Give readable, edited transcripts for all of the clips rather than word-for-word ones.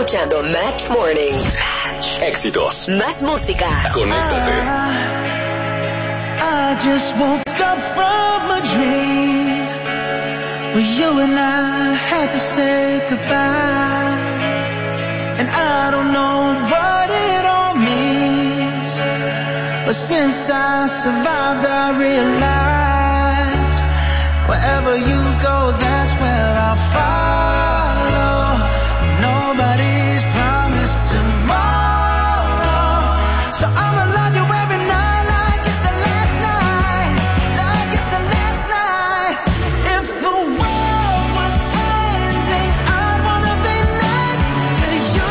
escuchando Match Morning. Match. Éxitos. Más música. Conéctate. I just woke up from a dream where you and I had to say goodbye. And I don't know what it all means, but since I survived I realized wherever you go, that's where I'll follow. Nobody's promised tomorrow, so I'ma love you every night like it's the last night, like it's the last night. If the world was ending, I'd wanna be next to you.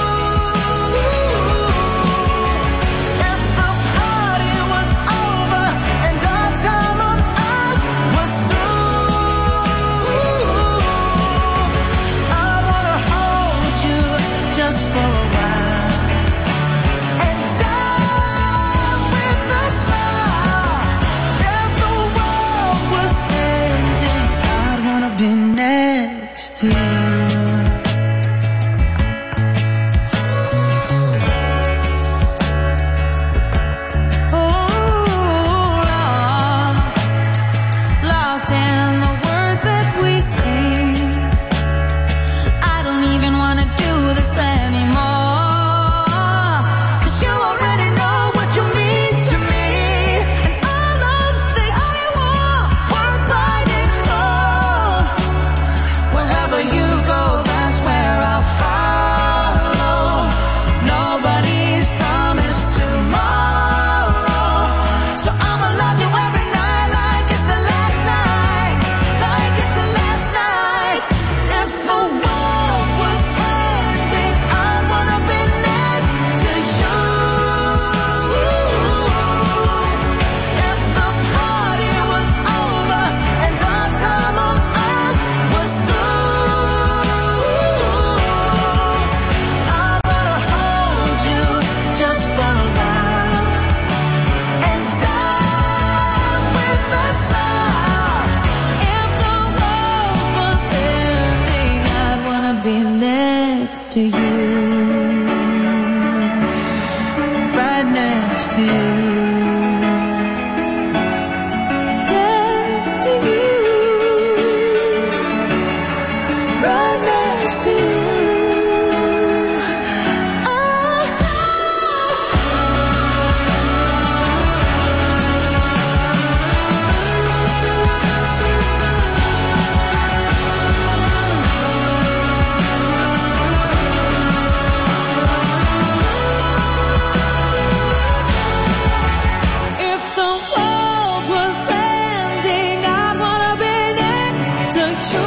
If the party was over and our time on earth was through, I'd wanna hold you just for a while and die with a smile. If the world was ending, I'd wanna be next to you. Lost in the words that we sing. I don't even wanna do this anymore, 'cause you already know what you mean to me, and all of the I want worth fighting for. Wherever you go, that's where I'll follow. Nobody's promised tomorrow, so I'ma love you every night like it's the last night, like it's the last night. If the world was ending, I'd wanna be next to you. If the party was over and our time on earth was through, I wanna hold you just for a while and die with a smile. If the world was ending, I'd wanna be next to you, right next to you, next to you, right next to you. If the world was ending, I'd wanna be next to you.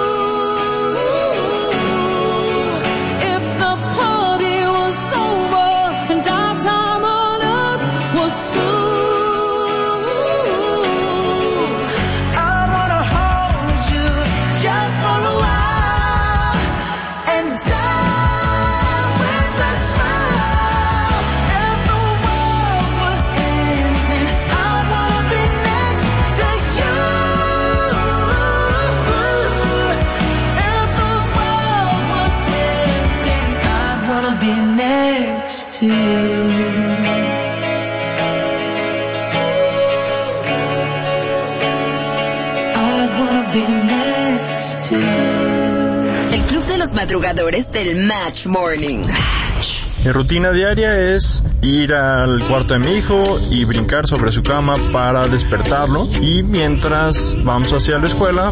If the party was over and our time on earth was through, I'd wanna hold you just for a while and die with a smile. If the world was ending, I'd wanna be next to you. If the world was ending, I'd wanna be next to you. I'd wanna be next to you. El club de los madrugadores del Match Morning. Mi rutina diaria es ir al cuarto de mi hijo y brincar sobre su cama para despertarlo, y mientras vamos hacia la escuela